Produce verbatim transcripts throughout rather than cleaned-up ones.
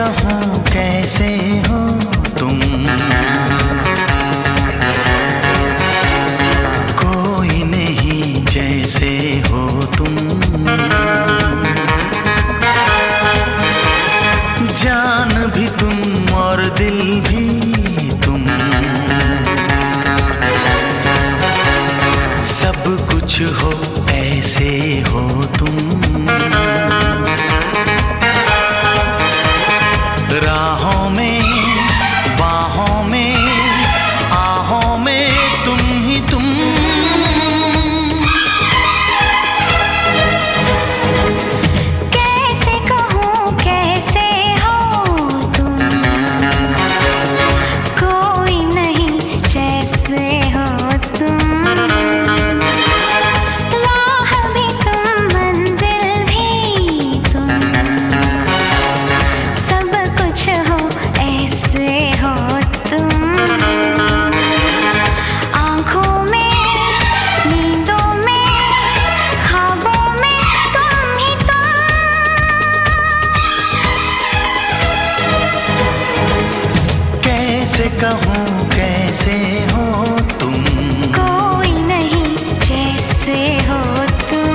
कहूँ कैसे हो तुम, कोई नहीं जैसे हो तुम। जान भी तुम और दिल भी तुम, सब कुछ हो ऐसे हो तुम। राहों में बाहों में आहों में तुम ही तुम। कैसे कहूँ कैसे हो तुम, कोई नहीं जैसे हो तुम। राह भी तुम मंजिल भी तुम, सब कुछ हो ऐसे हो तुम। आँखों में नींदों में ख्वाबों में तुम ही तुम। कैसे कहूँ कैसे हो तुम, कोई नहीं जैसे हो तुम।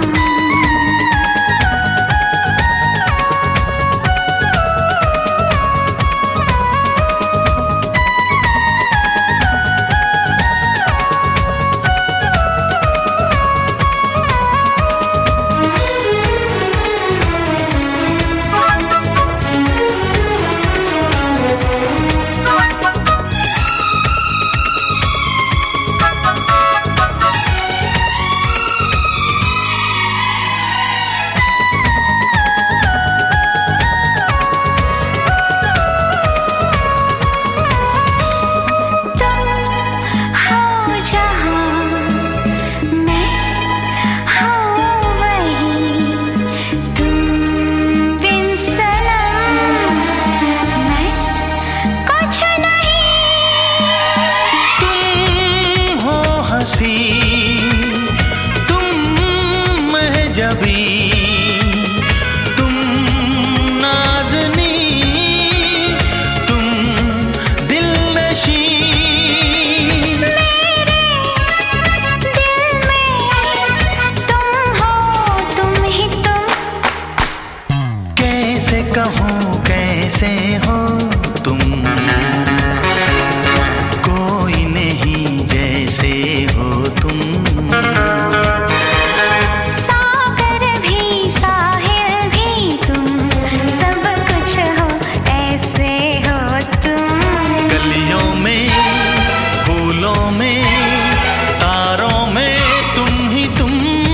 तुम महजबी तुम नाज़नी तुम दिलनशी। मेरे दिल में तुम हो तुम ही तुम। कैसे कहूँ कैसे हो तुम, कोई नहीं जैसे हो तुम। सागर भी साहिल भी तुम, सब कुछ हो ऐसे हो तुम। गलियों में फूलों में तारों में तुम ही तुम।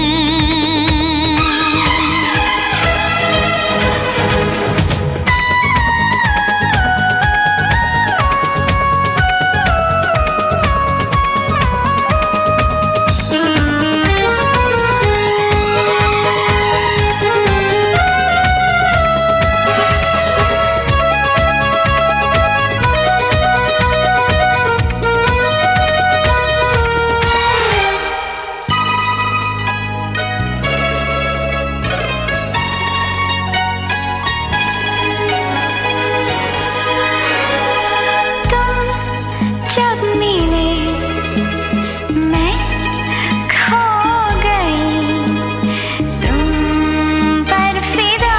जब मिले मैं खो गई, तुम पर फिदा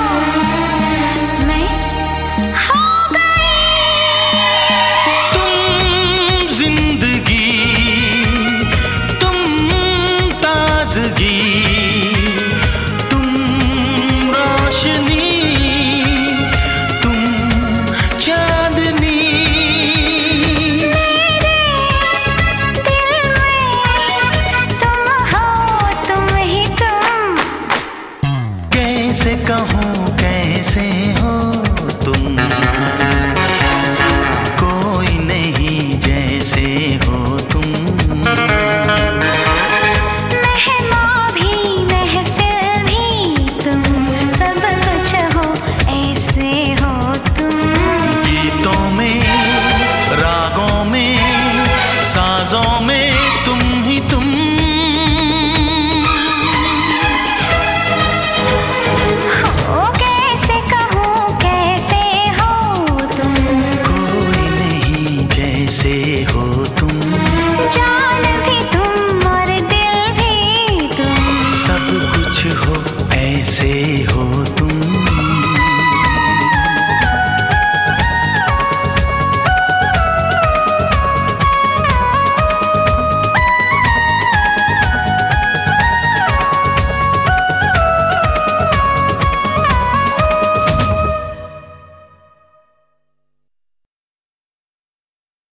मैं हो गई। तुम जिंदगी तुम ताजगी तुम रोशनी तुम चांदनी। कहूँ